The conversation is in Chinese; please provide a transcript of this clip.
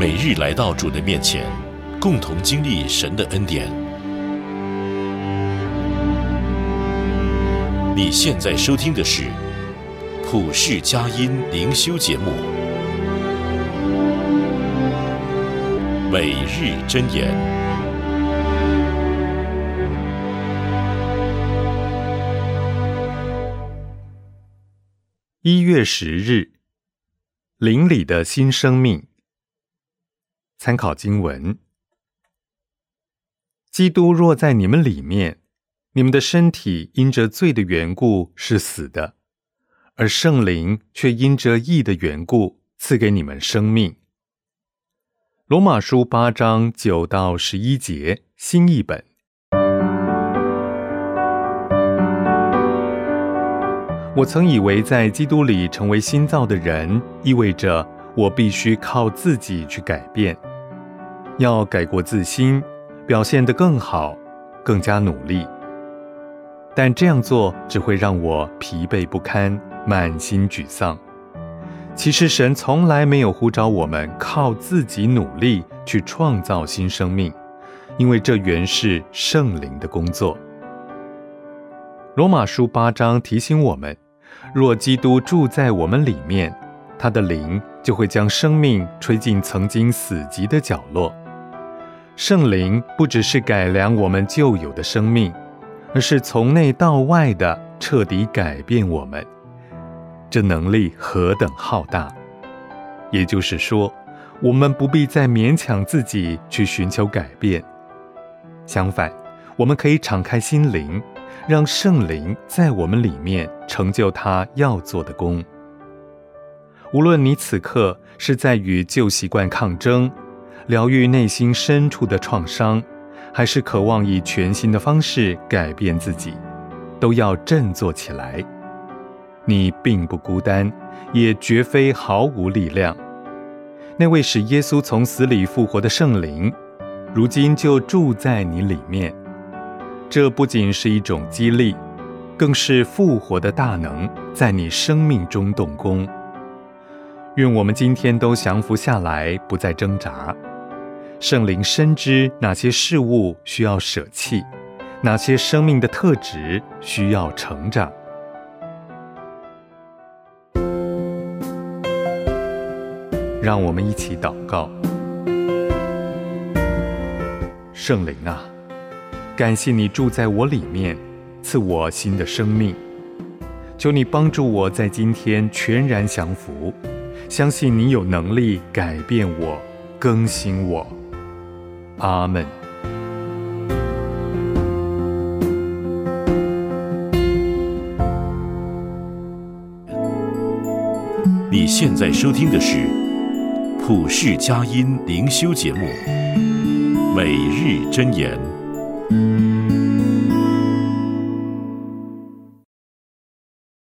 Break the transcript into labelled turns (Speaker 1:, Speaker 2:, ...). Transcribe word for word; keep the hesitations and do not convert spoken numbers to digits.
Speaker 1: 每日来到主的面前，共同经历神的恩典。你现在收听的是普世佳音灵修节目，每日箴言。
Speaker 2: 一月十日，灵里的新生命。参考经文：基督若在你们里面，你们的身体因着罪的缘故是死的，而圣灵却因着义的缘故赐给你们生命。罗马书八章九到十一节，新译本。我曾以为在基督里成为新造的人，意味着我必须靠自己去改变，要改过自新，表现得更好，更加努力。但这样做只会让我疲惫不堪，满心沮丧。其实神从来没有呼召我们靠自己努力去创造新生命，因为这原是圣灵的工作。罗马书八章提醒我们，若基督住在我们里面，他的灵就会将生命吹进曾经死寂的角落。圣灵不只是改良我们旧有的生命，而是从内到外的彻底改变我们。这能力何等浩大！也就是说，我们不必再勉强自己去寻求改变，相反，我们可以敞开心灵，让圣灵在我们里面成就他要做的工。无论你此刻是在与旧习惯抗争，疗愈内心深处的创伤，还是渴望以全新的方式改变自己，都要振作起来。你并不孤单，也绝非毫无力量。那位使耶稣从死里复活的圣灵，如今就住在你里面。这不仅是一种激励，更是复活的大能在你生命中动工。愿我们今天都降服下来，不再挣扎。圣灵深知哪些事物需要舍弃，哪些生命的特质需要成长。让我们一起祷告。圣灵啊，感谢你住在我里面，赐我新的生命。求你帮助我在今天全然降服，相信你有能力改变我，更新我。阿们。
Speaker 1: 你现在收听的是普世佳音灵修节目，每日箴言。